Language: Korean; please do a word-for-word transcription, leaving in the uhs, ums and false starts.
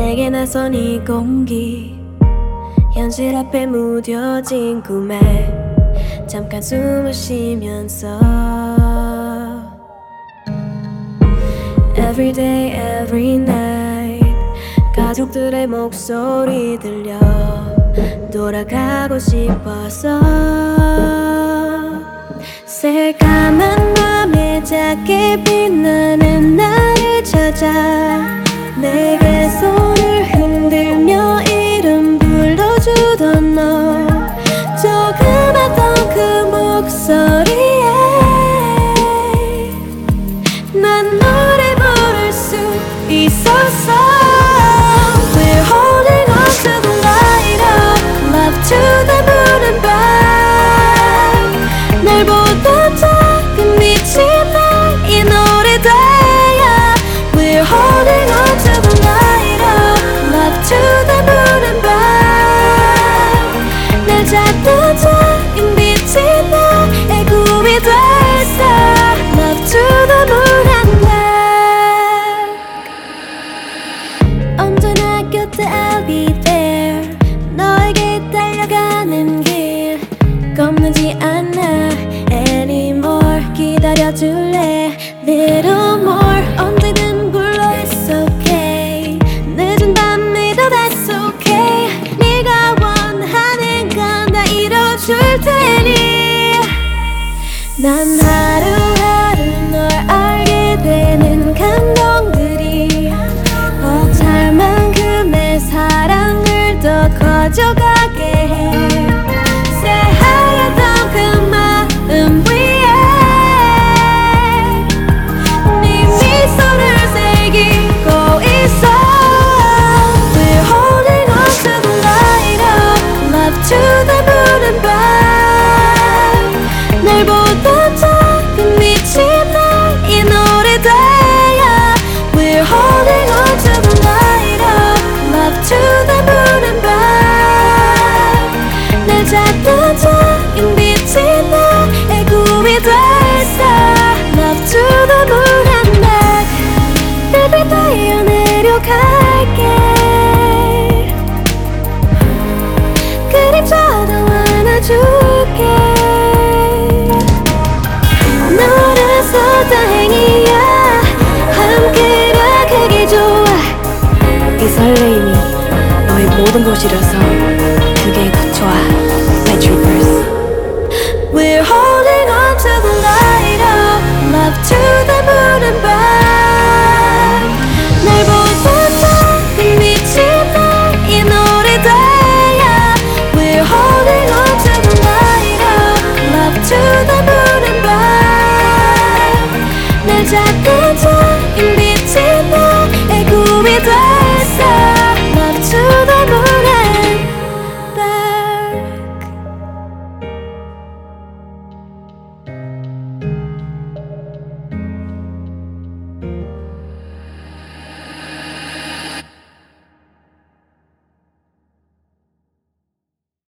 내게 나선 이 공기 현실 앞에 무뎌진 꿈에 잠깐 숨을 쉬면서 Every day, every night 가족들의 목소리 들려 돌아가고 싶어서 새까만 밤에 작게 빛나는 나를 찾아 내게 손을 흔들며 이름 불러주던 너 조그맣던 그 목소리에 난 노래 부를 수 있었어 We're holding on to the light of love to the moon and back 날보다 작은 빛이 나 이 노래들야 We're holding on to the light of love to the moon and back 날 잡던 작은 빛이 나의 꿈이 됐어 Love to the moon and back 언제나 곁에 I'll be there 너에게 달려가는 길 겁나지 않아 anymore 기다려줄래 little more 언제든 불러 it's okay 늦은 밤에도 that's okay 네가 원하는 건 다 이뤄줄 테니 난 하루하루 널 알게 되는 감동들이 벅찰 만큼의 사랑을 더 커져가게 해 새하얗던 그 마음 위에 네 미소를 새기고 있어 We're holding on to the light of love to the moon and back 날보다 작은 빛이 나 이 노래들야 We're holding on to the light of love to the moon and back 날 잡던 작은 빛이 나의 꿈이 됐어 Love to the moon and back 별빛 따여 내려가